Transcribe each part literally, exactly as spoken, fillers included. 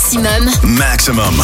Maximum. Maximum.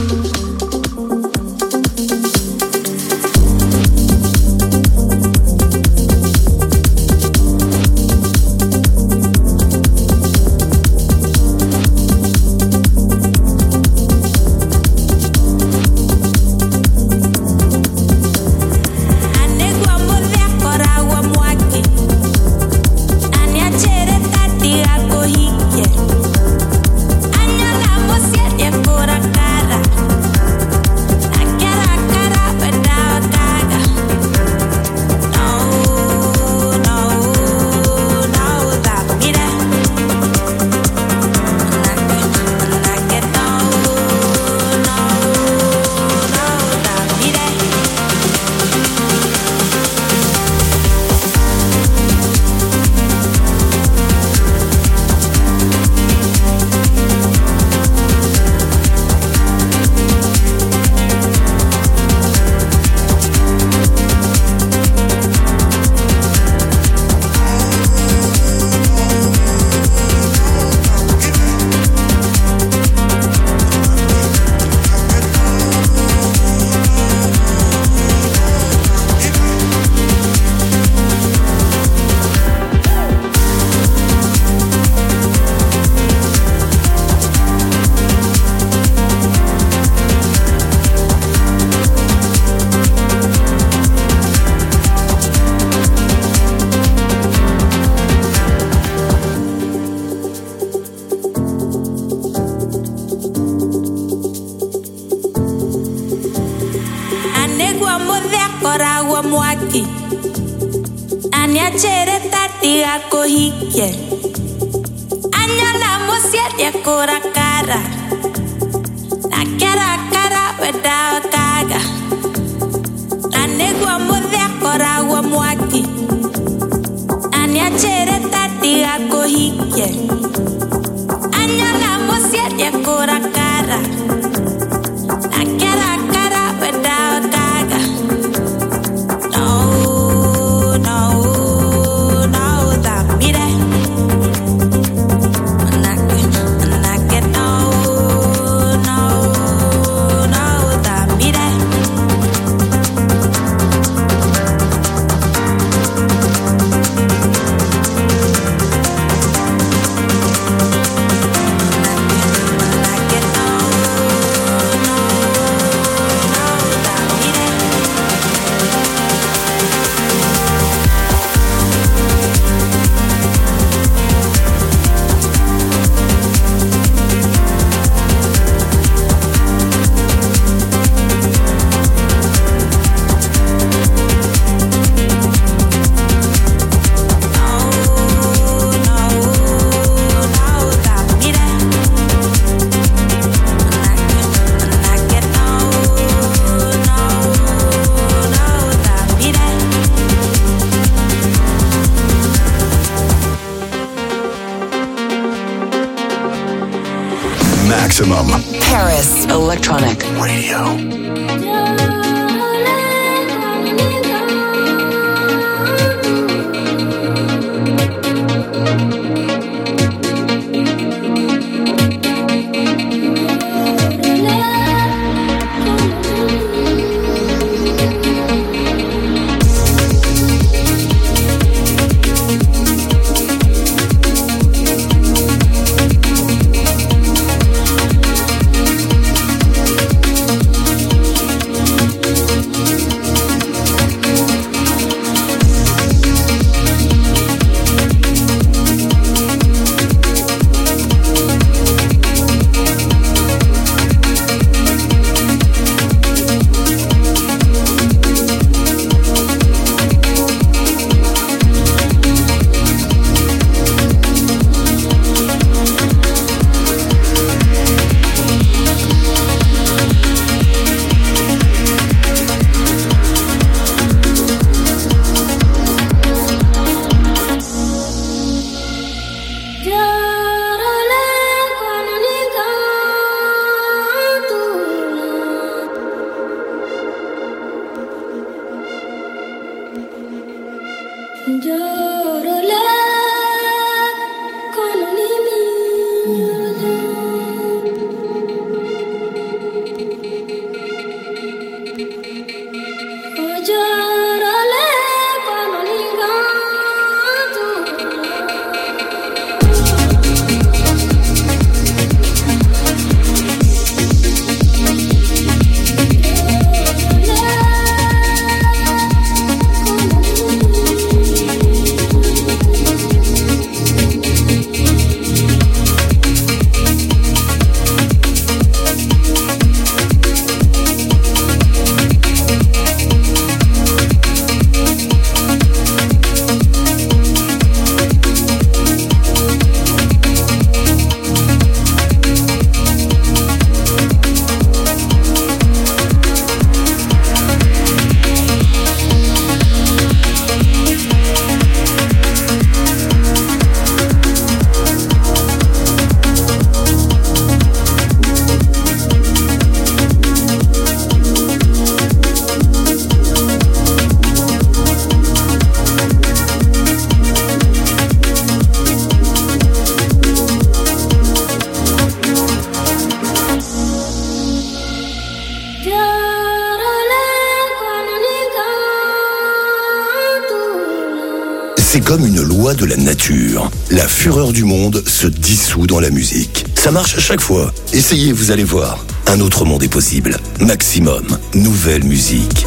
Maximum. Paris Electronic Radio. C'est comme une loi de la nature. La fureur du monde se dissout dans la musique. Ça marche à chaque fois. Essayez, vous allez voir. Un autre monde est possible. Maximum, nouvelle musique.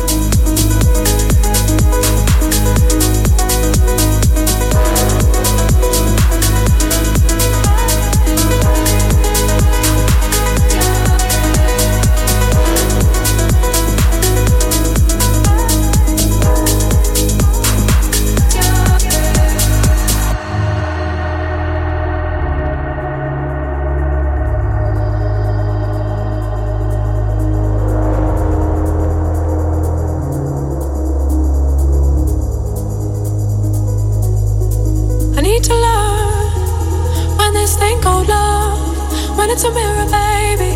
It's a mirror, baby.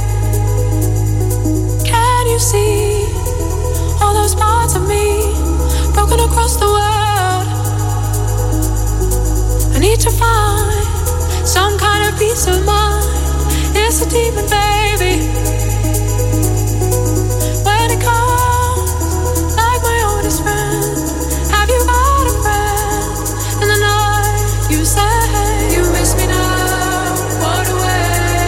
Can you see all those parts of me broken across the world? I need to find some kind of peace of mind. It's a demon, baby. When it comes like my oldest friend, have you got a friend in the night? You say you miss me now. What a way.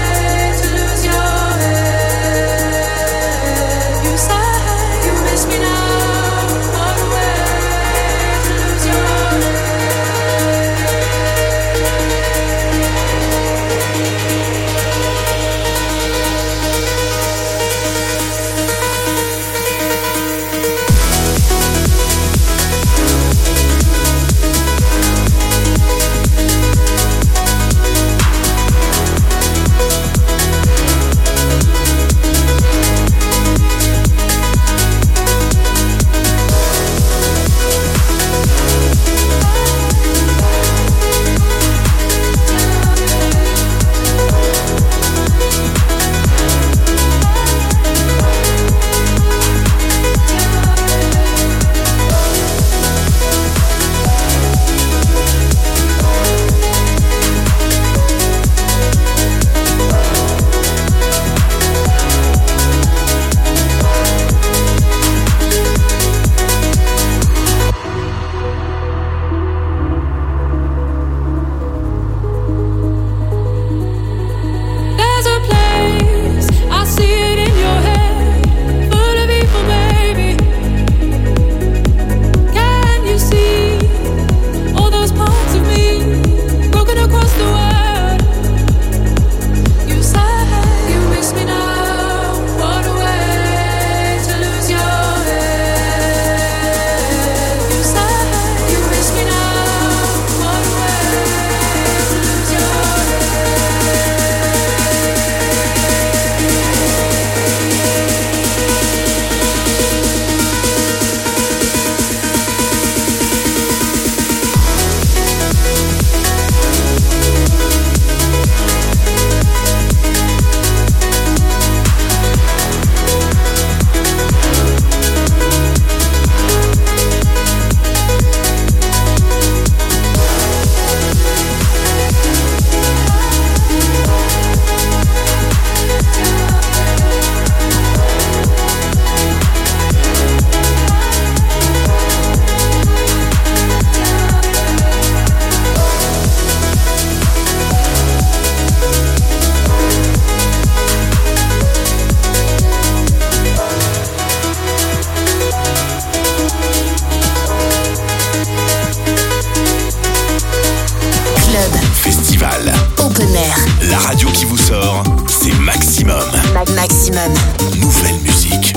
La radio qui vous sort, c'est Maximum. Maximum. Nouvelle musique.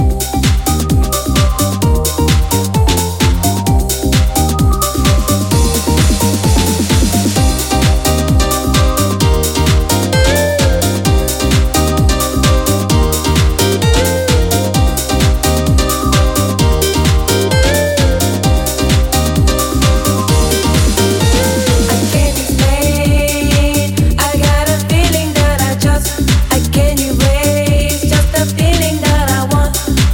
I can't erase just the feeling that I want.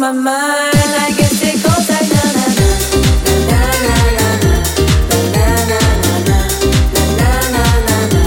my mind. I guess it goes like na na na na na na na na na na na na na na.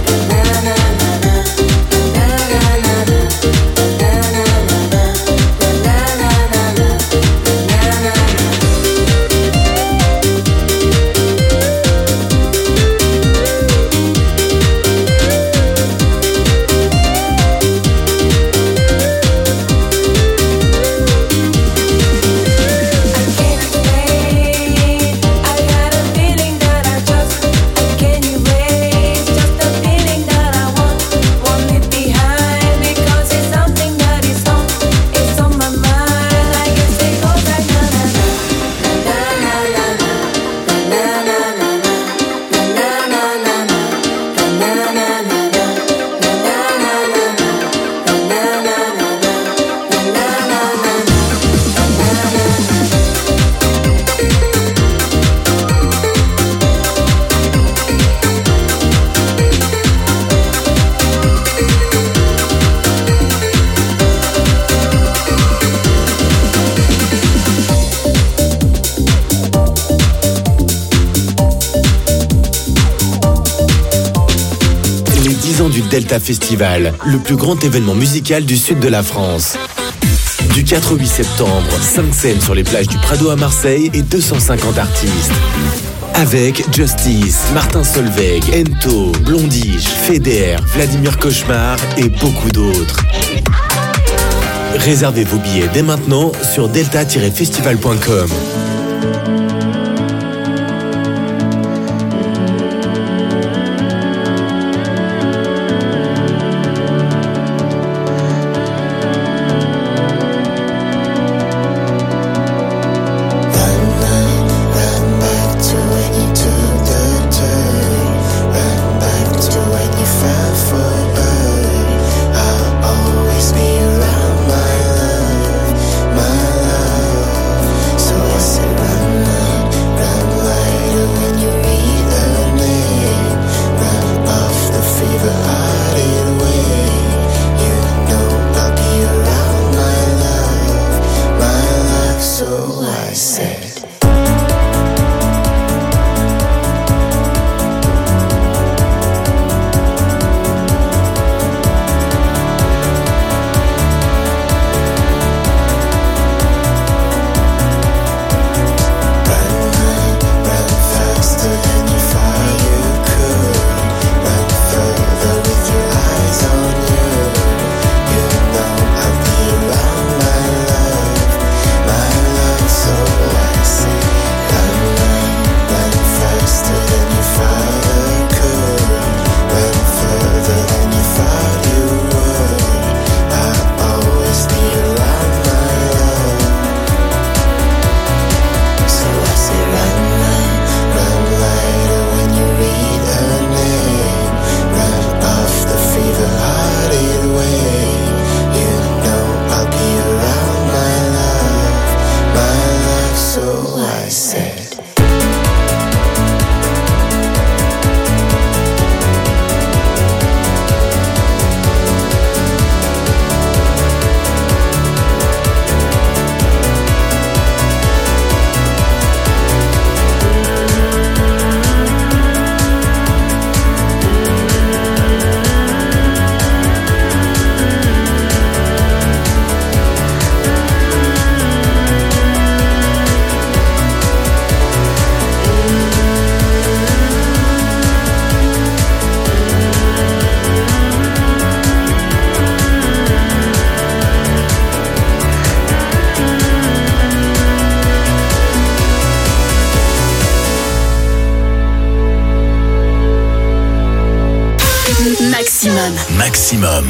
Delta Festival, le plus grand événement musical du sud de la France. Du quatre au huit septembre, cinq scènes sur les plages du Prado à Marseille et deux cent cinquante artistes. Avec Justice, Martin Solveig, Ento, Blondish, Feder, Vladimir Cauchemar et beaucoup d'autres. Réservez vos billets dès maintenant sur delta tiret festival point com. Maximum. Maximum.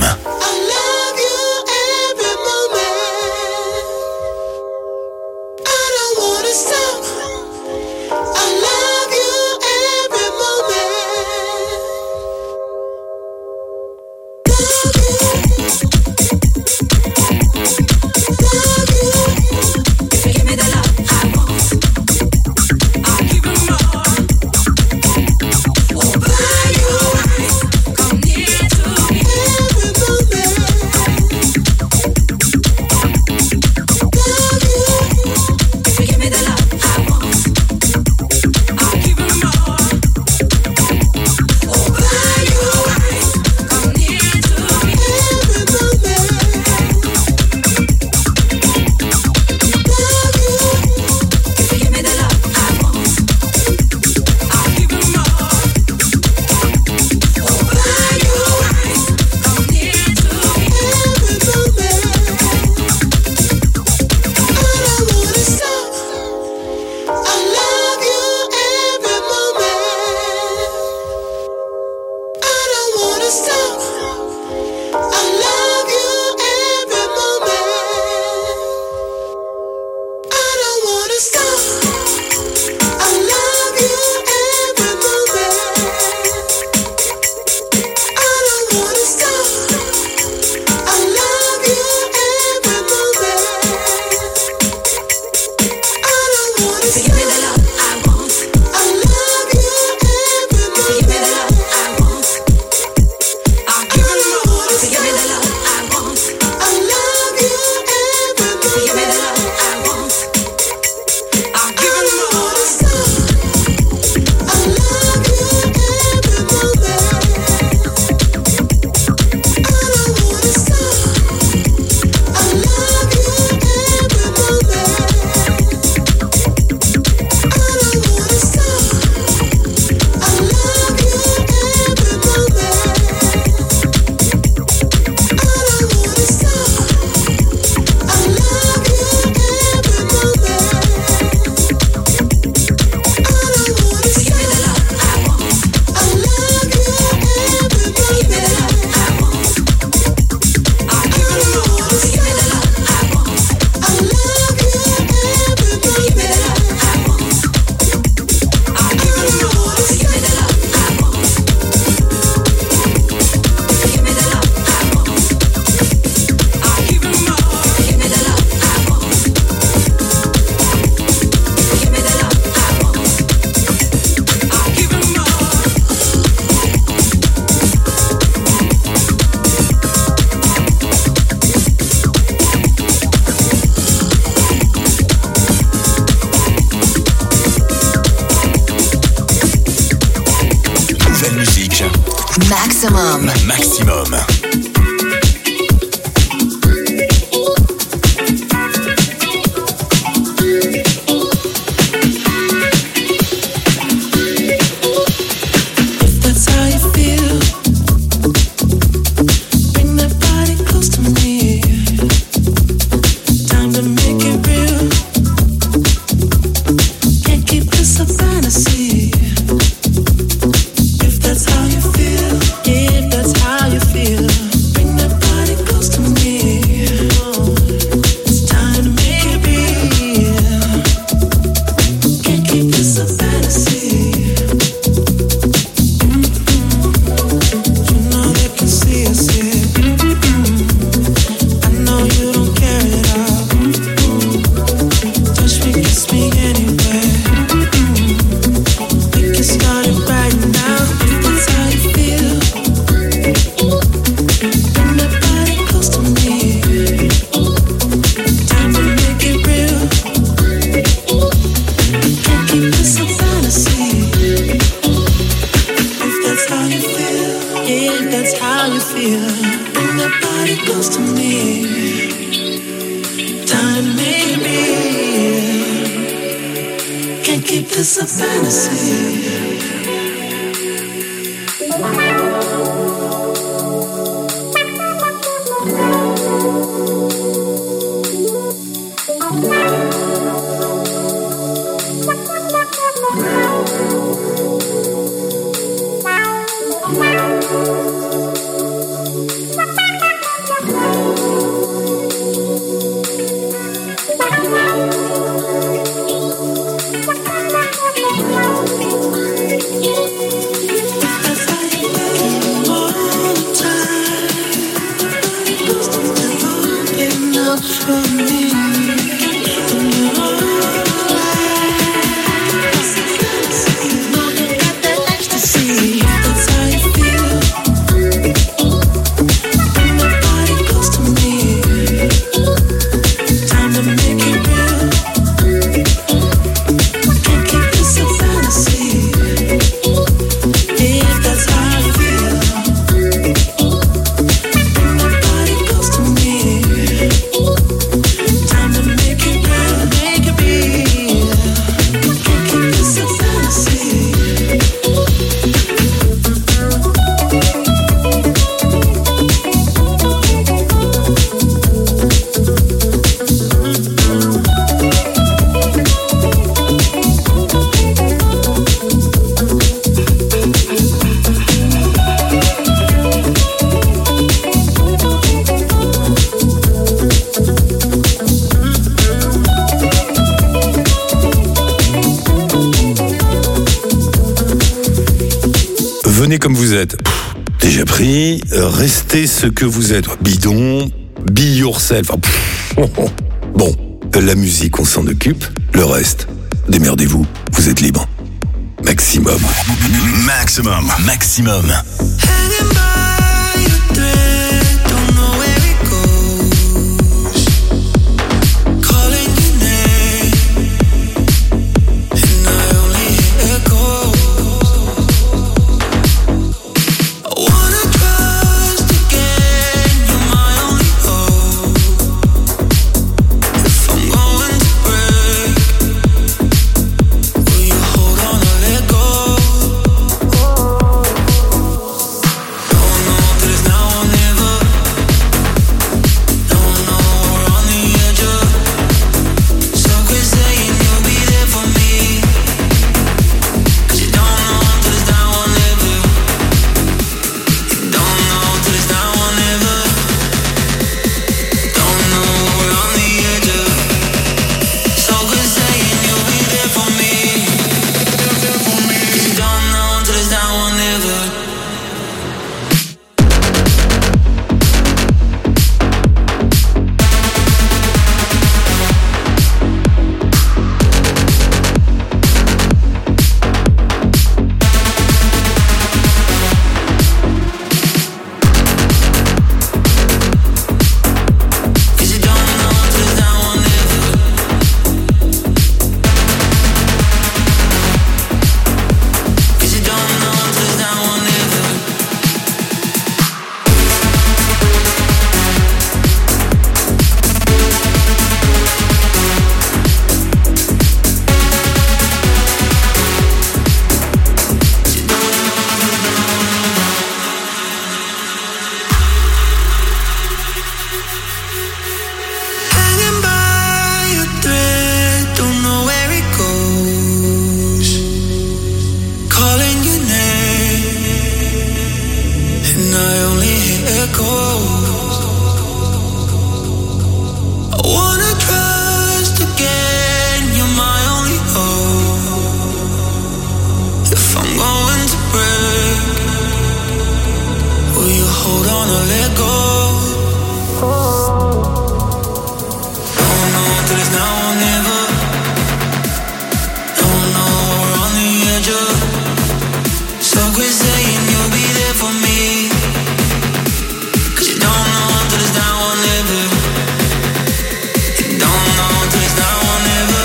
Every moment Maximum. Maximum. Venez comme vous êtes. Pff, déjà pris. Restez ce que vous êtes. Bidon. Be yourself. Pff, oh, oh. Bon, la musique, on s'en occupe. Le reste, démerdez-vous. Vous êtes libre. Maximum. Maximum. Maximum. it goes. I wanna trust again, you're my only hope. If I'm going to break, will you hold on or let go? Don't know till it's now or never. Don't know, we're on the edge of. So quit saying you'll be there for me, 'cause you don't know till it's now or never. You don't know till it's now or never.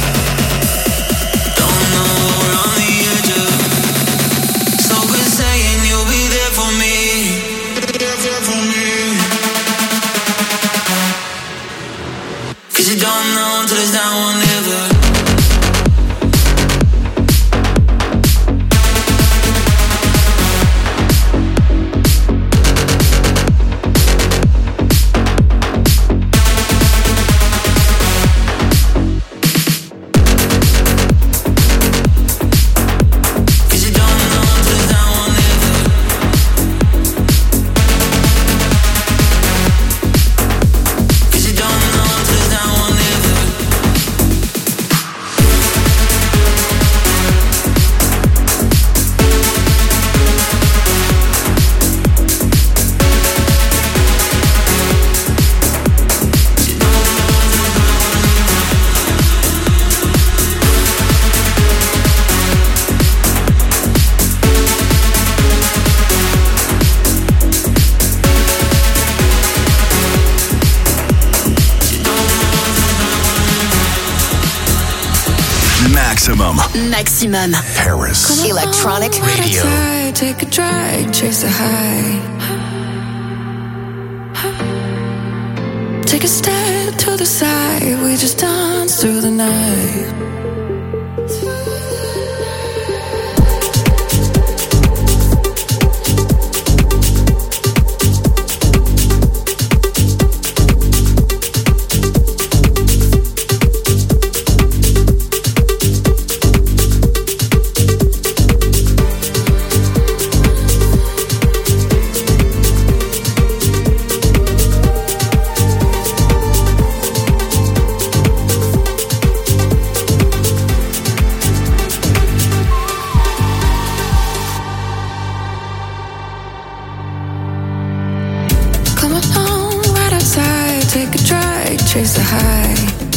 Don't know, we're on the edge of. So quit saying you'll be there for me. There for me. 'Cause you don't know till it's now or never. Maximum. Paris. Electronic radio. Take a drive, chase a high. Take a step to the side, we just dance through the night. Chase the high.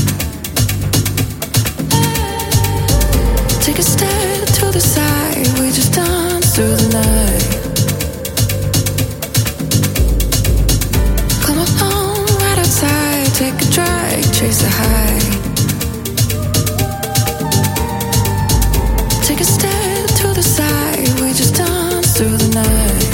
Take a step to the side, we just dance through the night. Come along, right outside, take a drive, chase the high. Take a step to the side, we just dance through the night.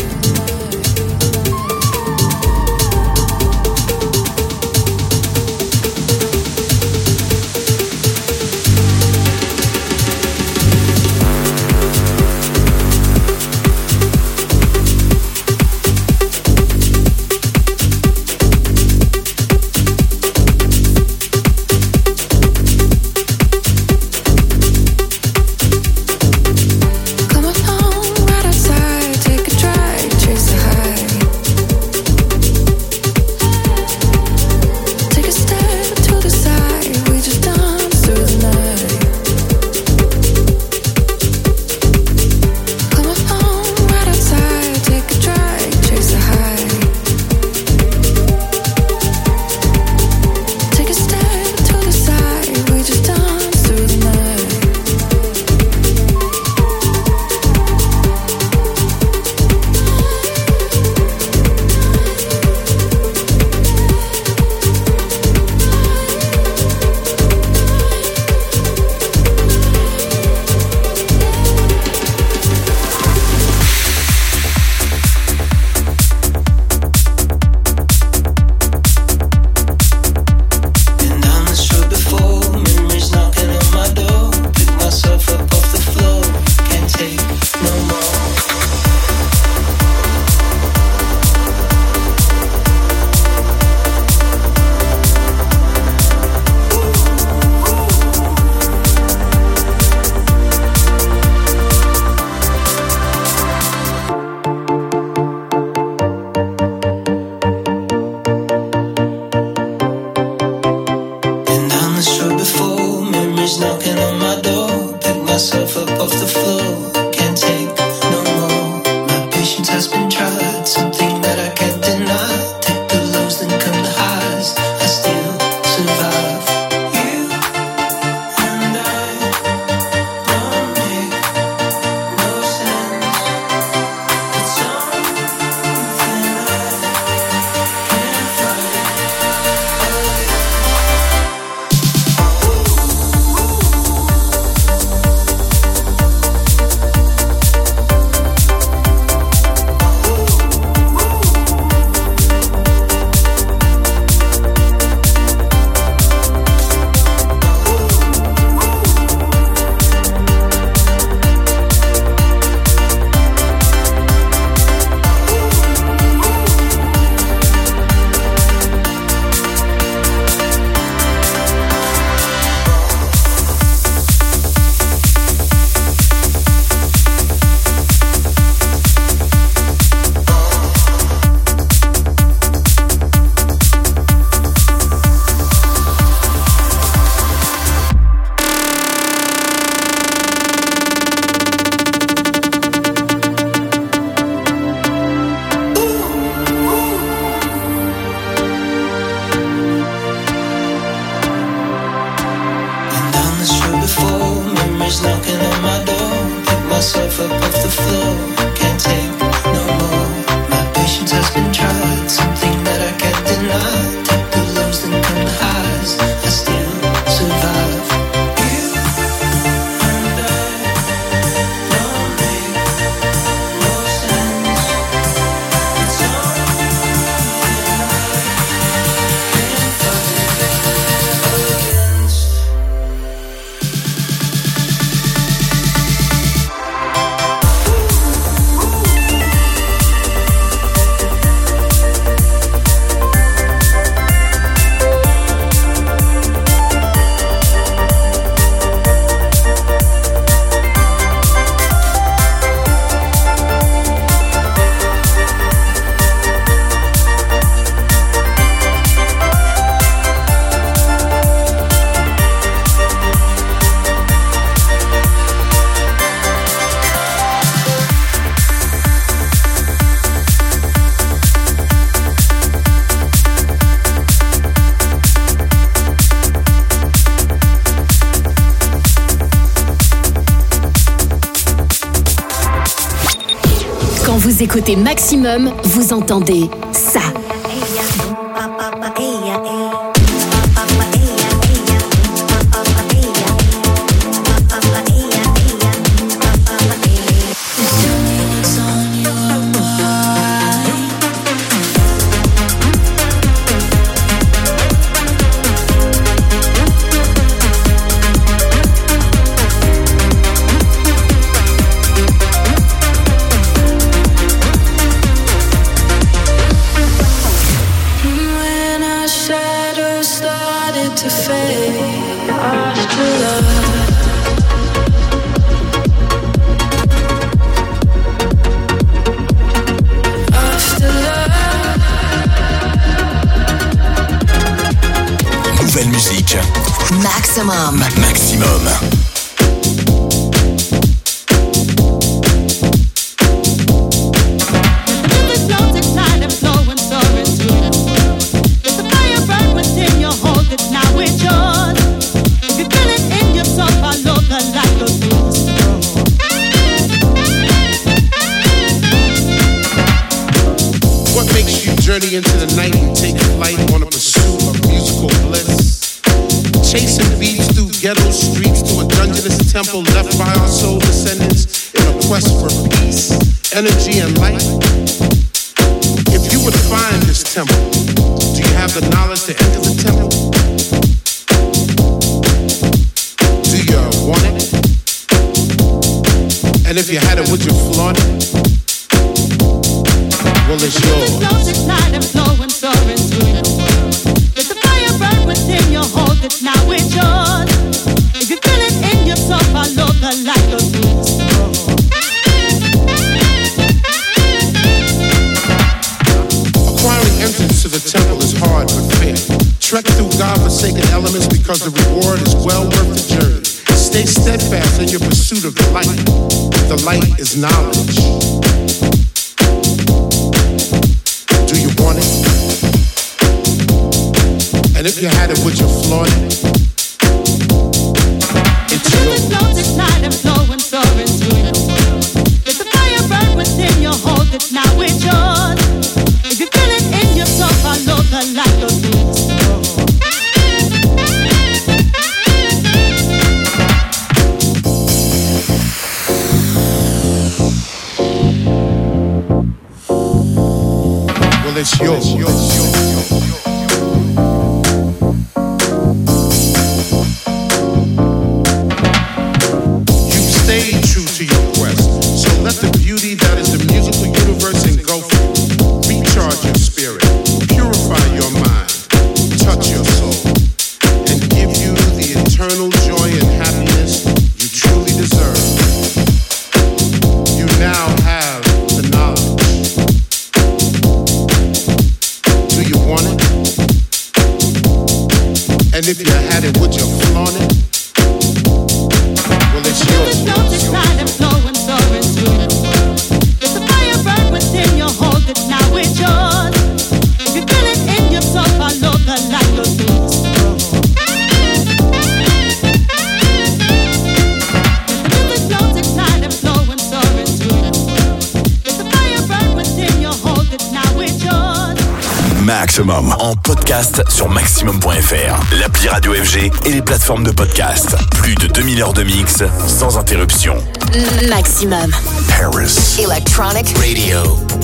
Vous écoutez Maximum, vous entendez ça. Maximum. Maximum. What makes you journey into the night and take flight on a pursuit of musical bliss? Chasing beats through ghetto streets to a dungeonous temple left by our soul descendants in a quest for peace, energy, and light. If you would find this temple, do you have the knowledge to enter the temple? Do you want it? And if you had it, would you flaunt it? Well, it's yours. It's night and flowing, soaring through the world. Let the fire burn within you, hold it, now it's yours. If you feel it in yourself, follow the light, go through the storm. Acquiring entrance to the temple is hard but fair. Trek through God-forsaken elements because the reward is well worth the journey. Stay steadfast in your pursuit of the light. The light is knowledge. Do you want it? And if you had it, would you flaunt it? It's yours. It's night and flowing, soaring through the world. Let the fire burn within you, hold it, now it's yours. If you feel it in yourself, follow the light, go through the storm. Well, it's yours. It's yours. You've stayed true to your quest, so let the beauty that is the musical universe engulf you. Recharge your spirit, purify your mind, touch your soul, and give you the eternal joy and happiness you truly deserve. You now have the knowledge. Do you want it? And if you had it, would you flaunt it? Well, it's yours. It's night and flowing, soaring through the world. Let the fire burn within you, hold it, now it's yours. If you feel it in yourself, follow the light, go through the storm. It's night and flowing, soaring Maximum en podcast sur maximum point f r, l'appli Radio F G et les plateformes de podcast. Plus de deux mille heures de mix sans interruption. Maximum. Paris. Electronic Radio.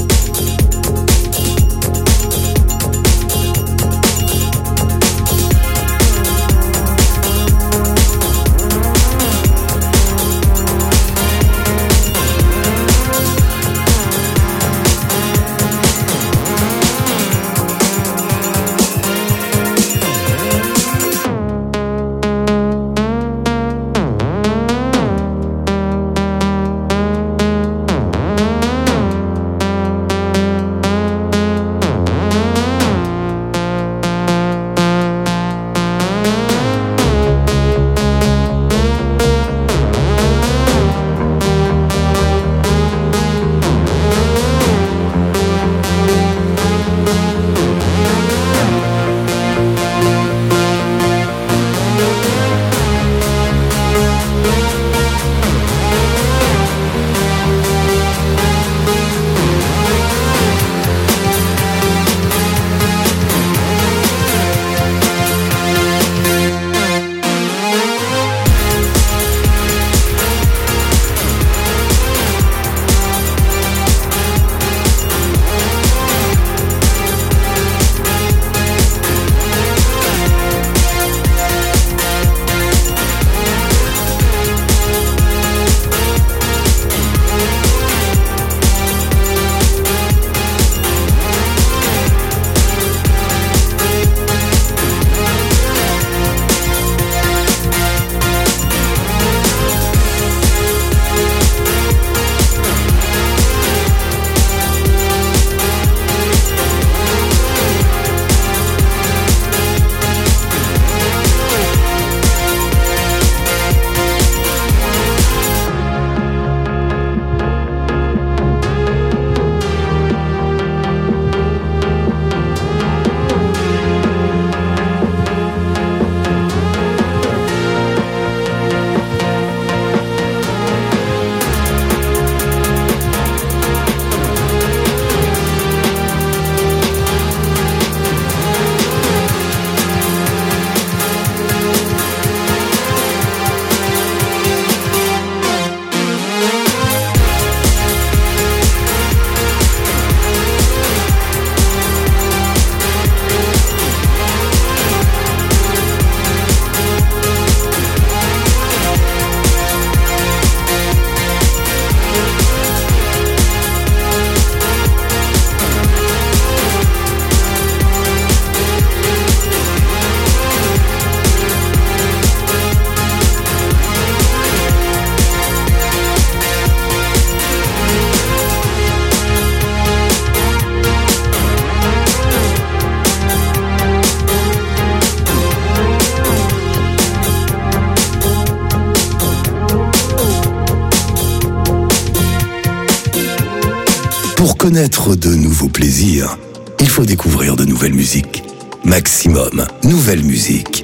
Pour connaître de nouveaux plaisirs, il faut découvrir de nouvelles musiques. Maximum, nouvelle musique.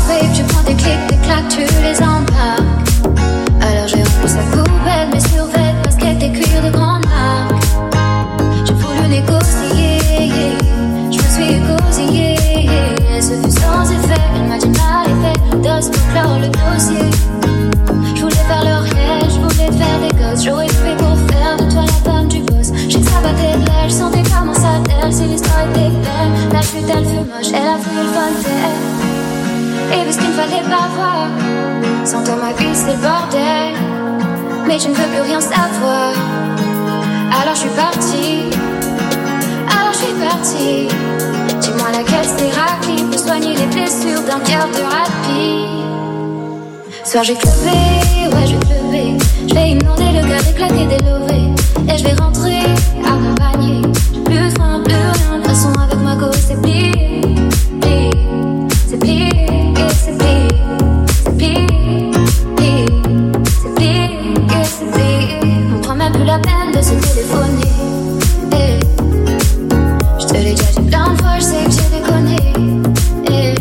babe, tu prends des clics, des claques, tu les embarques. Alors j'ai rempli sa poubelle, mes survêtements, baskets et cuir de grande marque. J'ai voulu négocier, je me suis égosillée. Ce fut sans effet, elle m'a dit mal effet, d'os pour clore le dossier. Je voulais faire le réel, je voulais te faire des gosses. J'aurais tout fait pour faire de toi la femme du boss. J'ai que ça battait de l'aile, je sentais pas mon satel. Si l'histoire était belle, la chute elle fut moche, elle a voulu le voltaire. Et vu ce qu'il ne fallait pas voir, sans toi ma vie c'est le bordel. Mais je ne veux plus rien savoir. Alors je suis partie, alors je suis partie. Dis-moi laquelle thérapie peut soigner les blessures d'un cœur de rapide. Soir j'ai crevé, ouais j'ai crevé. Je vais inonder le cœur éclaté des lovés. Et je vais rentrer à mon panier. J'ai plus de frein, plus rien. De toute façon avec ma go c'est plié, plié. C'est plié, c'est plié. C'est plié, plié. C'est plié, c'est plié. On prend même plus la peine de se téléphoner. Hey. Je te l'ai déjà dit plein de fois, je sais que j'ai déconné. Hey.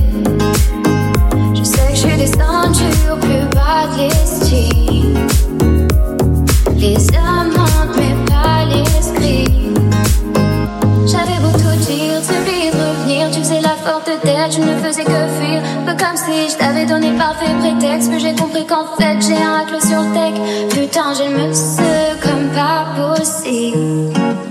Je sais que je suis descendue au plus bas de l'estime. Les amendes, mais pas l'esprit. J'avais beau tout dire, t'oublier de revenir. Tu faisais la forte tête, je ne faisais que fuir. Peu comme si je t'avais donné le parfait prétexte. Puis j'ai compris qu'en fait j'ai un hack sur le tech. Putain, j'ai le monsieur comme pas possible.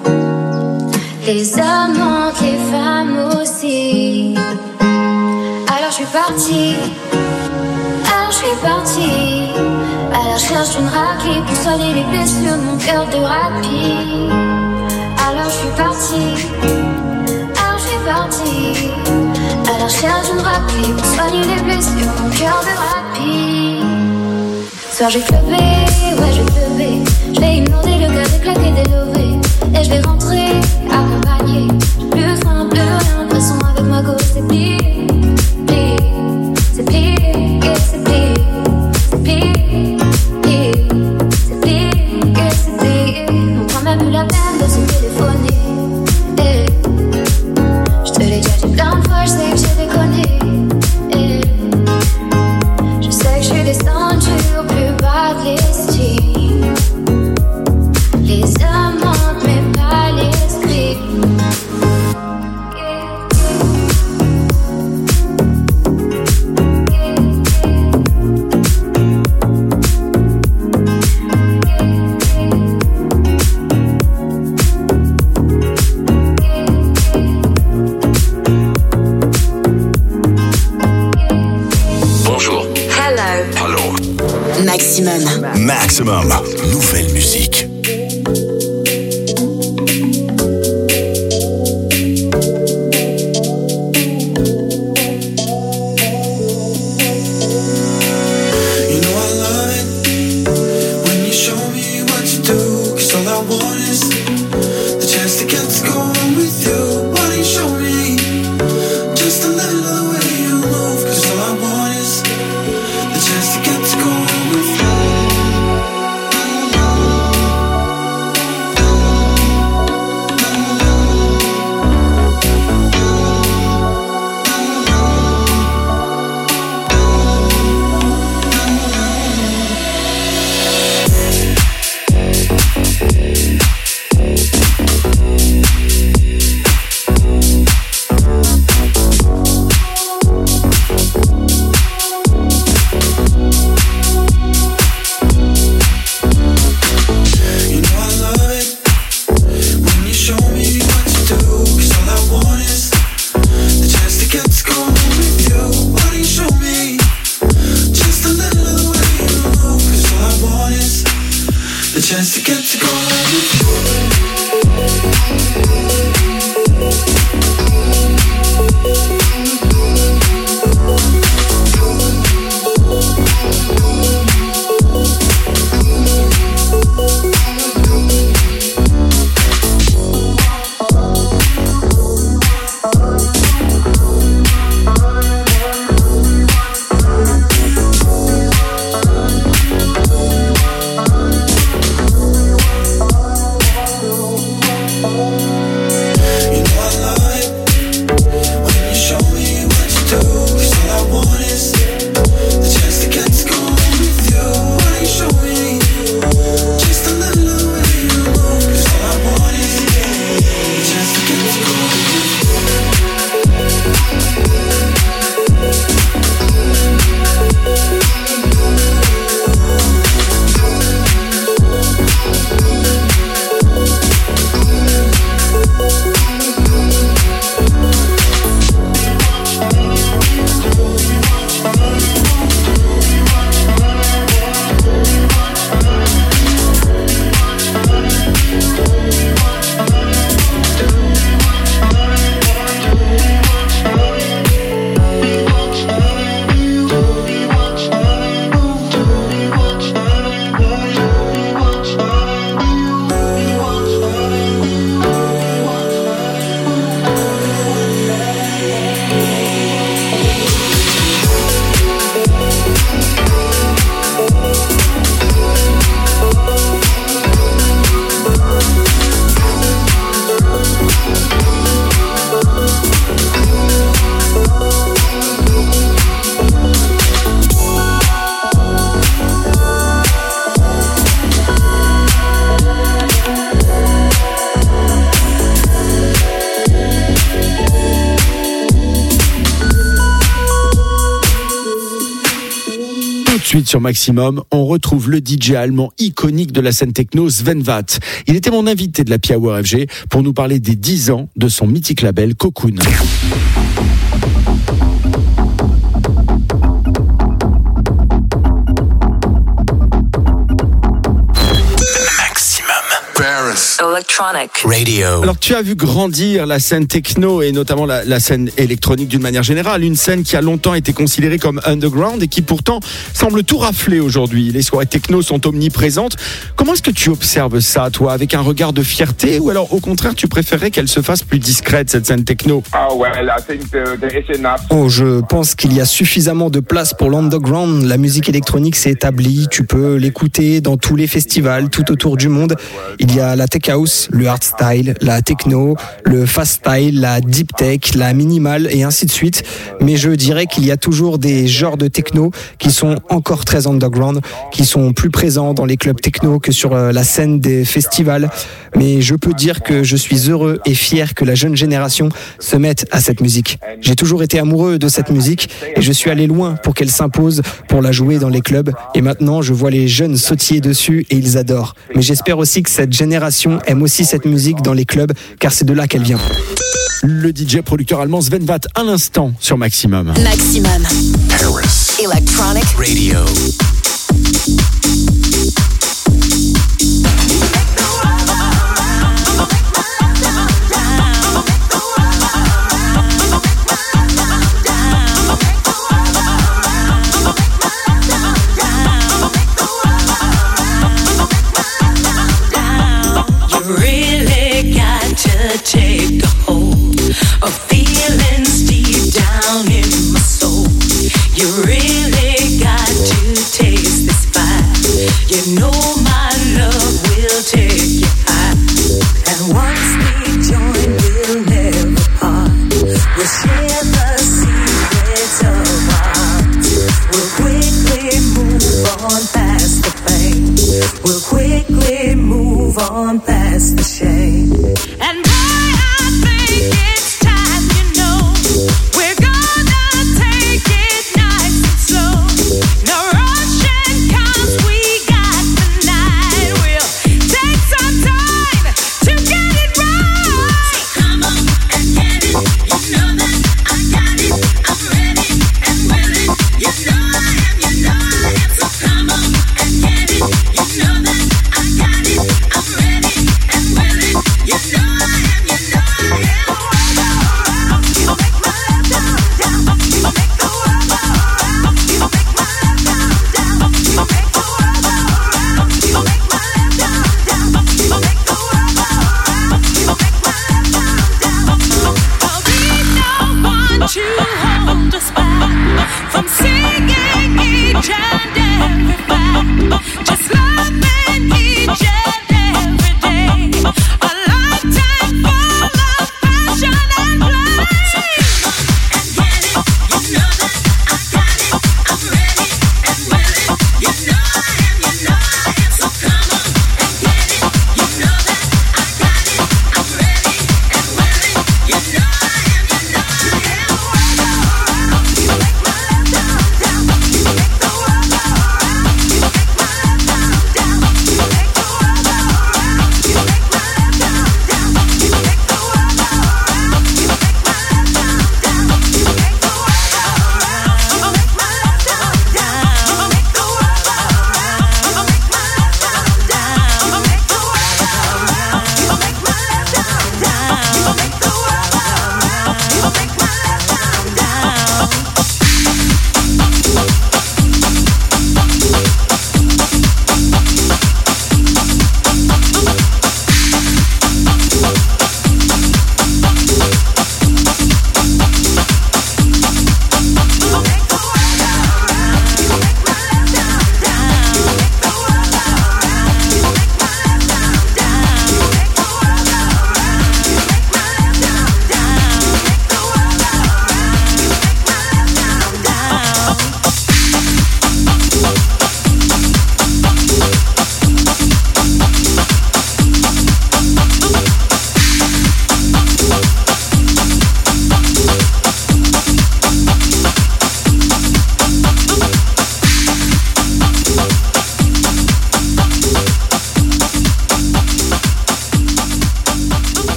Les amants, les femmes aussi. Alors je suis partie, alors je suis partie à la recherche d'une raclée pour soigner les blessures de mon cœur de rapide. Alors je suis partie, alors je suis partie à la recherche d'une raclée pour soigner les blessures de mon cœur de rapide. Soir j'ai crevé, ouais j'ai crevé. Je vais inonder le cœur éclaté des lovés. Et je vais rentrer à mon panier. J'ai plus de frein, plus rien. De toute façon avec ma go c'est plié, plié. C'est plié, c'est plié. C'est plié, plié. C'est plié, c'est plié. On prend même plus la peine de se téléphoner. Hey. Je te l'ai déjà dit plein de fois, je sais que j'ai déconné. Hey. Je sais que je suis descendue au plus bas de l'estime. Les amendes, mais pas l'esprit. Bonjour. Hello. Hello. Maximum. Maximum. Nouvelle musique. Just to get to go with you. suite sur Maximum, on retrouve le D J allemand iconique de la scène techno, Sven Väth. Il était mon invité de la Happy Hour F G pour nous parler des dix ans de son mythique label Cocoon. Electronic Radio. Alors tu as vu grandir la scène techno et notamment la, la scène électronique d'une manière générale, une scène qui a longtemps été considérée comme underground et qui pourtant semble tout rafler aujourd'hui. Les soirées techno sont omniprésentes. Comment est-ce que tu observes ça, toi, avec un regard de fierté, ou alors au contraire tu préférerais qu'elle se fasse plus discrète, cette scène techno? Oh, je pense qu'il y a suffisamment de place pour l'underground. La musique électronique s'est établie, tu peux l'écouter dans tous les festivals tout autour du monde. Il y a la tech house, le hardstyle, la techno, le fast style, la deep tech, la minimal et ainsi de suite. Mais je dirais qu'il y a toujours des genres de techno qui sont encore très underground, qui sont plus présents dans les clubs techno que sur la scène des festivals. Mais je peux dire que je suis heureux et fier que la jeune génération se mette à cette musique. J'ai toujours été amoureux de cette musique et je suis allé loin pour qu'elle s'impose, pour la jouer dans les clubs. Et maintenant, je vois les jeunes sautiller dessus et ils adorent. Mais j'espère aussi que cette génération aime aussi cette musique dans les clubs, car c'est de là qu'elle vient. Le D J producteur allemand Sven Väth à l'instant sur Maximum. Maximum Paris. Electronic Radio. Take a hold of feelings deep down in my soul. You really got to taste this fire. You know my love will take you high. And once we join, we'll never part. We'll share the secrets of our hearts. We'll quickly move on past the pain. We'll quickly move on past the shame. And